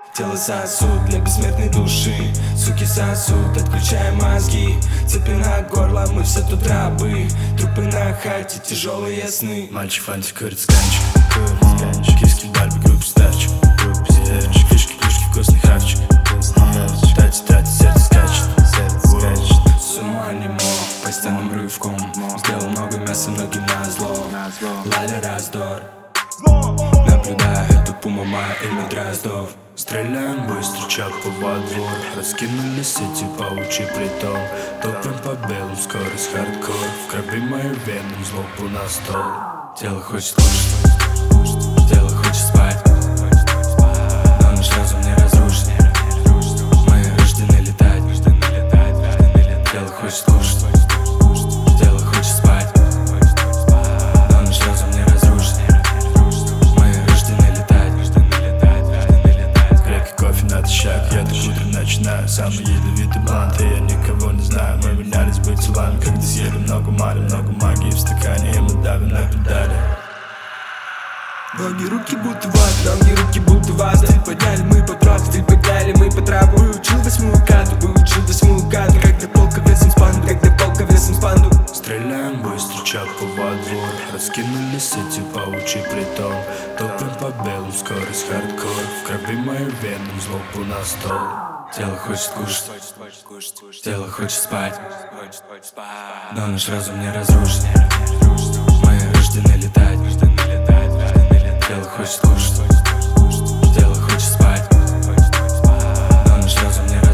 Тело сосуд для бессмертной души. Суки сосуд, отключая мозги. Цепи на горло, мы все тут рабы. Трупы на хате, тяжелые сны. Мальчик фанти курит сканчик. Киски в барбе, группе старчик. Фишки, плюшки, вкусный хавчик. Тати, сердце скачет. С ума не мог, по стенам рывком. Сделал много мяса, ноги назло. Ладя раздор. Наблюдаю эту пуму или Дроздов. Стреляем быстро, чапа во двор. Раскинули сети, паучий притон. Топим по белым, скорость хардкор. В крови моей веном, злобу на стол. Тело хочет слушать, тело хочет спать, но наш разум не разрушен. Мы рождены летать. Тело хочет слушать, тело хочет спать, но наш разум не разрушен. Мы рождены летать. Крепкий кофе натощак, я так утром начинаю. Самый ядовитый блант, и я никого не знаю. Мы менялись бы телами, когда съели много мали. Много магии в стакане, и мы давим на педали. Ноги, руки будто вата, ноги, руки будто вата. Стиль подняли мы по трапу, стиль подняли мы по трапу. Выучил восьмую кату, когда полка весом спанду, Стреляем быстро, чапа во двор. Раскинули сети, паучий притон. Топим по белым, скорость хардкор. В крови моей веном, злобу на стол. Тело хочет кушать, тело хочет спать, но наш разум не разрушен. Мы рождены летать. Тело хочет кушать, тело хочет спать, но наш разум не разрушен.